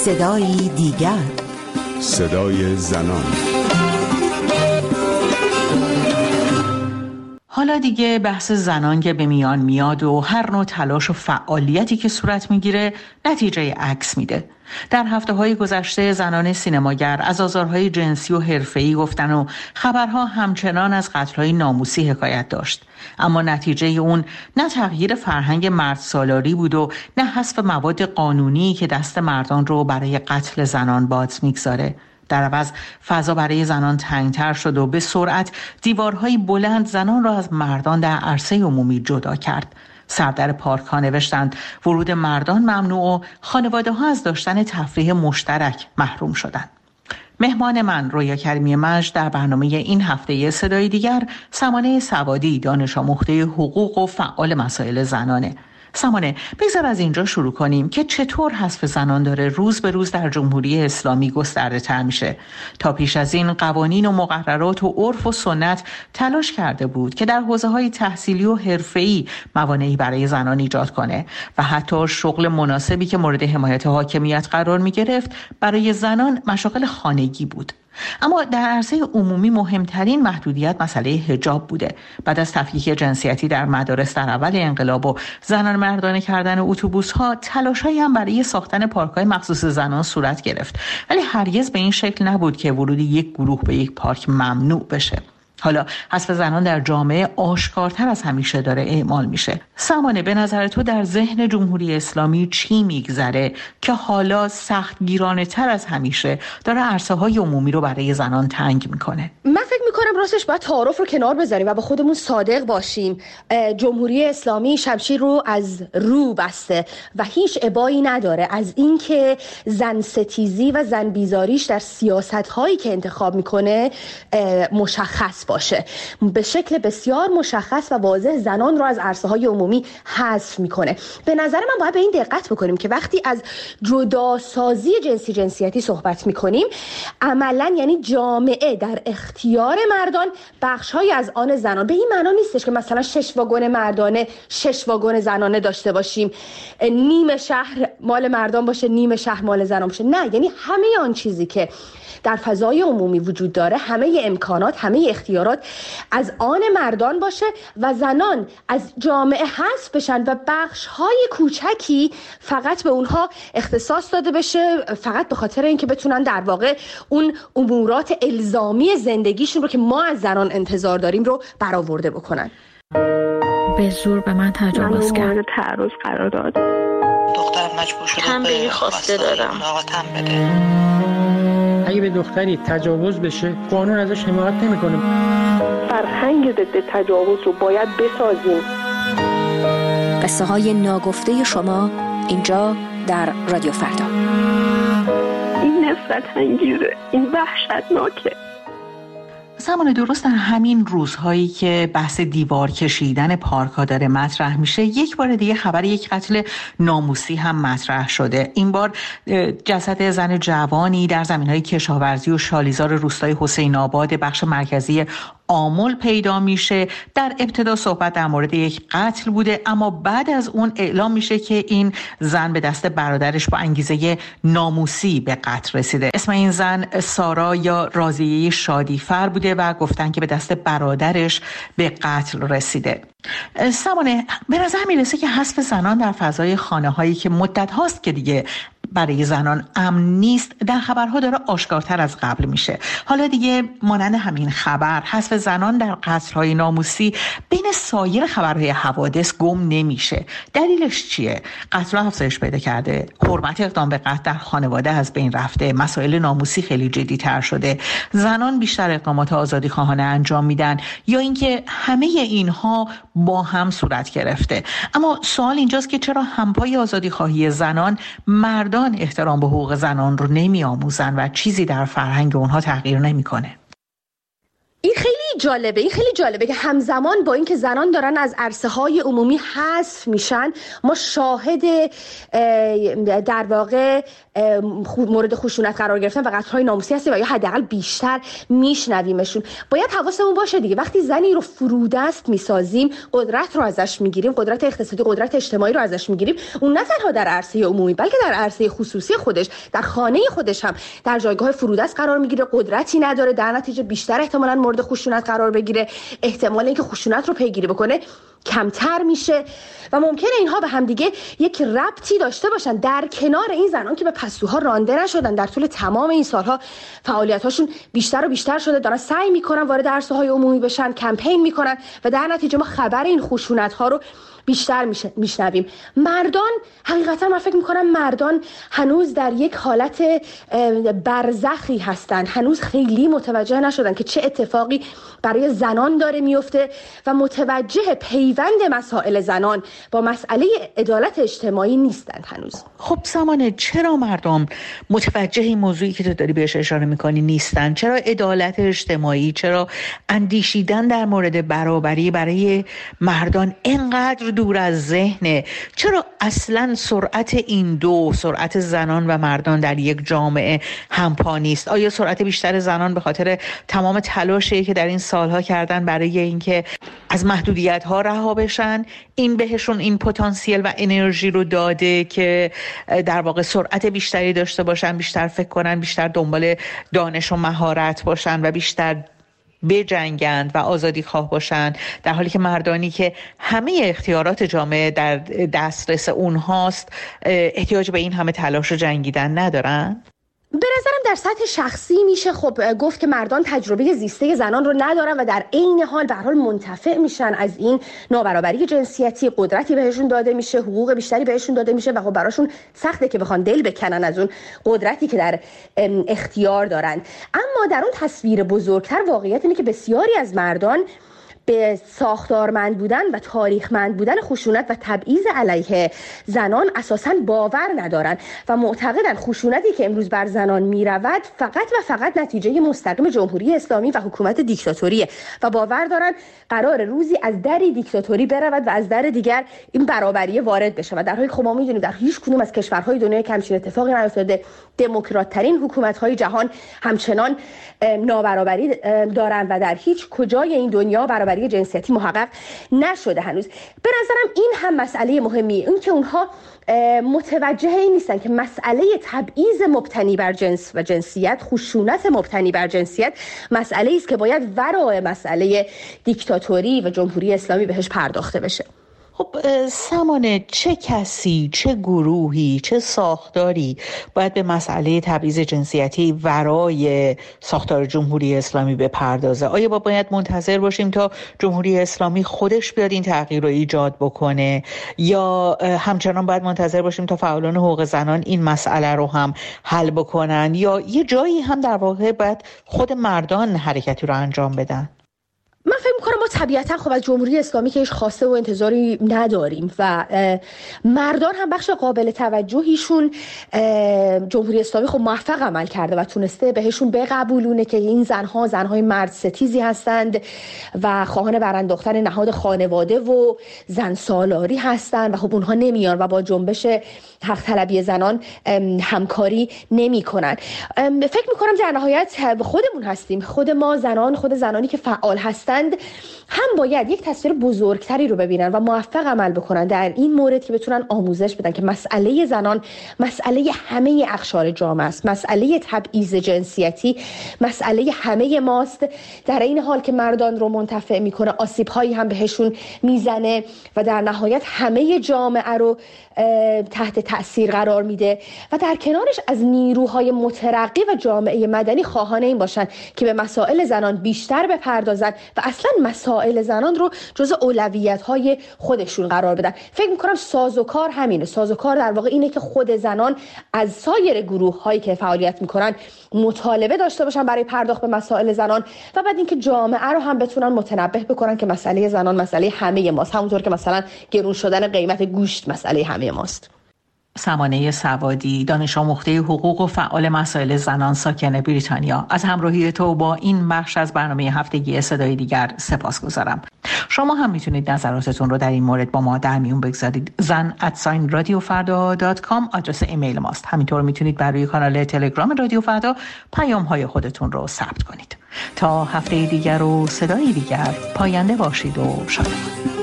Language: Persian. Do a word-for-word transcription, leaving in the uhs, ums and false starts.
صدای دیگر، صدای زنان. حالا دیگه بحث زنان که به میان میاد و هر نوع تلاش و فعالیتی که صورت میگیره نتیجه عکس میده. در هفته‌های گذشته زنان سینماگر از آزارهای جنسی و حرفه‌ای گفتن و خبرها همچنان از قتل‌های ناموسی حکایت داشت. اما نتیجه اون نه تغییر فرهنگ مرد سالاری بود و نه حذف مواد قانونی که دست مردان رو برای قتل زنان باز میگذاره. در عوض فضا برای زنان تنگتر شد و به سرعت دیوارهای بلند زنان را از مردان در عرصه عمومی جدا کرد. سردر پارک ها نوشتند ورود مردان ممنوع و خانواده ها از داشتن تفریح مشترک محروم شدند. مهمان من رویا کریمی مجد در برنامه این هفته صدای دیگر سمانه سوادی، دانش آموخته حقوق و فعال مسائل زنانه. سمانه، بگذار از اینجا شروع کنیم که چطور حذف زنان داره روز به روز در جمهوری اسلامی گسترده تر میشه. تا پیش از این قوانین و مقررات و عرف و سنت تلاش کرده بود که در حوزه‌های تحصیلی و حرفه‌ای موانعی برای زنان ایجاد کنه و حتی شغل مناسبی که مورد حمایت حاکمیت قرار میگرفت برای زنان مشاغل خانگی بود. اما در عرصه عمومی مهمترین محدودیت مسئله حجاب بوده. بعد از تفکیک جنسیتی در مدارس در اول انقلاب و زنان مردانه کردن اتوبوس‌ها، تلاش‌هایی هم برای ساختن پارک‌های مخصوص زنان صورت گرفت، ولی هرگز به این شکل نبود که ورود یک گروه به یک پارک ممنوع بشه. حالا حذف زنان در جامعه آشکارتر از همیشه داره اعمال میشه. سمانه، به نظر تو در ذهن جمهوری اسلامی چی میگذره که حالا سخت گیرانه تر از همیشه داره عرصه های عمومی رو برای زنان تنگ میکنه؟ من فکر میکنم راستش باید تعارف رو کنار بذاریم و با خودمون صادق باشیم. جمهوری اسلامی شمشیر رو از رو بسته و هیچ ابایی نداره از اینکه زن ستیزی و زن بیزاریش در سیاست هایی که انتخاب میکنه مشخص باشه. به شکل بسیار مشخص و واضح زنان رو از عرصه های عمومی حذف میکنه. به نظر من باید به این دقت بکنیم که وقتی از جداسازی جنسی جنسیتی صحبت میکنیم، عملا یعنی جامعه در اختیار مردان بخش‌های از آن زنان. به این معنا نیستش که مثلا شش واگن مردانه شش واگن زنانه داشته باشیم، نیم شهر مال مردان باشه نیم شهر مال زنان باشه. نه، یعنی همه آن چیزی که در فضای عمومی وجود داره، همه امکانات، همه اختیارات از آن مردان باشه و زنان از جامعه حذف بشن و بخش‌های کوچکی فقط به اونها اختصاص داده بشه، فقط به خاطر اینکه بتونن در واقع اون امورات الزامی زندگیشون رو که ما از زنان انتظار داریم رو برآورده بکنن. به زور به من تجاوز کرد. مورد تعرض قرار داد. دخترم مجبور شده تنبیه خواسته دارم. ملاقاتم بده. اگه به دختری تجاوز بشه قانون ازش حمایت نمیکنه. فرهنگ ضد تجاوز رو باید بسازیم. قصه های ناگفته شما اینجا در رادیو فردا. این نفرت انگیزه، این وحشتناکه. زمان درست در همین روزهایی که بحث دیوار کشیدن پارک ها داره مطرح میشه، یک بار دیگه خبر یک قتل ناموسی هم مطرح شده. این بار جسد زن جوانی در زمینهای کشاورزی و شالیزار روستای حسین آباد بخش مرکزی آمل پیدا میشه. در ابتدا صحبت در مورد یک قتل بوده، اما بعد از اون اعلام میشه که این زن به دست برادرش با انگیزه ناموسی به قتل رسیده. اسم این زن سارا یا راضیه شادیفر بوده و گفتن که به دست برادرش به قتل رسیده. سمانه، به نظر میرسه که حذف زنان در فضای خانه هایی که مدت هاست که دیگه برای زنان امن نیست، در خبرها داره آشکارتر از قبل میشه. حالا دیگه مانند همین خبر حذف زنان در قتل‌های ناموسی بین سایر خبرهای حوادث گم نمیشه. دلیلش چیه؟ قتل افزایش پیدا کرده، حرمت اقدام به قتل در خانواده از بین رفته، مسائل ناموسی خیلی جدی‌تر شده، زنان بیشتر اقدامات آزادیخواهانه انجام میدن، یا اینکه همه اینها با هم صورت گرفته؟ اما سوال اینجاست که چرا همپای آزادیخواهی زنان مردان احترام به حقوق زنان رو نمی آموزن و چیزی در فرهنگ اونها تغییر نمی کنه؟ این خیلی جالبه، این خیلی جالبه که همزمان با اینکه زنان دارن از عرصه های عمومی حذف میشن، ما شاهد در واقع مورد خشونت قرار گرفتن و قتل‌های ناموسی هستیم و یا حداقل بیشتر میشنویمشون. باید حواسمون باشه دیگه، وقتی زنی رو فرودست میسازیم، قدرت رو ازش میگیریم، قدرت اقتصادی، قدرت اجتماعی رو ازش میگیریم، اون نه تنها در عرصه عمومی بلکه در عرصه خصوصی خودش، در خانه خودش هم در جایگاه فرودست قرار میگیره، قدرتی نداره، در نتیجه بیشتر احتمالاً مورد خشونت قرار بگیره، احتمال اینکه خشونت رو پیگیری بکنه کمتر میشه و ممکنه اینها به هم دیگه یک ربطی داشته باشن. در کنار این زنان که به پستوها رانده نشدن، در طول تمام این سالها فعالیتاشون بیشتر و بیشتر شده، دارن سعی میکنن وارد عرصه‌های عمومی بشن، کمپین میکنن و در نتیجه ما خبر این خشونت‌ها رو بیشتر میشنویم. مردان حقیقتا من فکر میکنم مردان هنوز در یک حالت برزخی هستن، هنوز خیلی متوجه نشدن که چه اتفاقی برای زنان داره میفته و متوجه پیوند مسائل زنان با مسئله عدالت اجتماعی نیستن هنوز. خب سمانه، چرا مردم متوجه این موضوعی که تو داری بهش اشاره میکنی نیستن؟ چرا عدالت اجتماعی، چرا اندیشیدن در مورد برابری برای مردان اینقدر دور از ذهنه؟ چرا اصلا سرعت این دو، سرعت زنان و مردان در یک جامعه همپا نیست؟ آیا سرعت بیشتر زنان به خاطر تمام تلاشی که در این سالها کردن برای اینکه از محدودیت‌ها رها بشن، این بهشون این پتانسیل و انرژی رو داده که در واقع سرعت بیشتری داشته باشن، بیشتر فکر کنن، بیشتر دنبال دانش و مهارت باشن و بیشتر بجنگند و آزادی خواه باشن، در حالی که مردانی که همه اختیارات جامعه در دسترس اونهاست احتیاج به این همه تلاش و جنگیدن ندارن؟ به نظرم در سطح شخصی میشه خب گفت که مردان تجربه زیسته زنان رو ندارن و در عین حال به هر حال منتفع میشن از این نابرابری جنسیتی، قدرتی بهشون داده میشه، حقوق بیشتری بهشون داده میشه و خب براشون سخته که بخوان دل بکنن از اون قدرتی که در اختیار دارن. اما در اون تصویر بزرگتر واقعیت اینه که بسیاری از مردان به ساختارمند بودن و تاریخمند بودن خشونت و تبعیض علیه زنان اساساً باور ندارن و معتقدن خشونتی که امروز بر زنان میرود فقط و فقط نتیجه مستقیم جمهوری اسلامی و حکومت دیکتاتوریه و باور دارن قرار روزی از دری دیکتاتوری برود و از در دیگر این برابری وارد بشه و در حالی که ما میدونیم در هیچ کدوم از کشورهای دنیا که همچین اتفاقی نیفتاده، دموکرات ترین حکومت‌های جهان همچنان نابرابری دارن و در هیچ کجای این دنیا برابری جنسیتی محقق نشده هنوز. به نظرم این هم مسئله مهمیه، این که اونها متوجه این نیستن که مسئله تبعیض مبتنی بر جنس و جنسیت، خشونت مبتنی بر جنسیت مسئله است که باید ورای مسئله دیکتاتوری و جمهوری اسلامی بهش پرداخته بشه. خب سمانه، چه کسی، چه گروهی، چه ساختاری باید به مسئله تبعیض جنسیتی ورای ساختار جمهوری اسلامی بپردازه؟ آیا با باید منتظر باشیم تا جمهوری اسلامی خودش بیاد این تغییر رو ایجاد بکنه یا همچنان باید منتظر باشیم تا فعالان حقوق زنان این مسئله رو هم حل بکنن یا یه جایی هم در واقع باید خود مردان حرکتی رو انجام بدن؟ من فکر می‌کنم ما طبیعتاً خب از جمهوری اسلامی که هیچ خواسته و انتظاری نداریم و مردان هم بخش قابل توجهیشون جمهوری اسلامی خب موفق عمل کرده و تونسته بهشون بقبولونه که این زنها زنهای مرد ستیزی هستند و خواهان برانداختن نهاد خانواده و زن سالاری هستند و خب اونها نمیان و با جنبش حق طلبی زنان همکاری نمی‌کنن. فکر می‌کنم در نهایت خودمون هستیم، خود ما زنان، خود زنانی که فعال هستند هم باید یک تصویر بزرگتری رو ببینن و موفق عمل بکنن در این مورد که بتونن آموزش بدن که مسئله زنان مسئله همه اقشار جامعه است، مسئله تبعیض جنسیتی مسئله همه ماست، در این حال که مردان رو منتفع میکنه آسیب‌هایی هم بهشون میزنه و در نهایت همه جامعه رو تحت تأثیر قرار میده و در کنارش از نیروهای مترقی و جامعه مدنی خواهان این باشن که به مسائل زنان بیشتر بپردازن و اصلا مسائل زنان رو جزء اولویت‌های خودشون قرار بدن. فکر می‌کنم سازوکار همینه، سازوکار در واقع اینه که خود زنان از سایر گروه‌هایی که فعالیت می‌کنن مطالبه داشته باشن برای پرداخت به مسائل زنان و بعد اینکه جامعه رو هم بتونن متنبه بکنن که مسئله زنان مسئله همه ماست، همونطور که مثلا گرون شدن قیمت گوشت مسئله همه ماست. سمانه سوادی، دانش آموخته حقوق و فعال مسائل زنان ساکن بریتانیا، از همراهی تو با این بخش از برنامه هفتگی صدای دیگر سپاسگزارم. شما هم میتونید نظراتتون رو در این مورد با ما در میون بگذارید. زن ات رادیو فردا دات کام آدرس ایمیل ماست. همینطور میتونید برای کانال تلگرام رادیو فردا پیام های خودتون رو ثبت کنید. تا هفته دیگر و صدای دیگر، پاینده باشید و شاد باشید.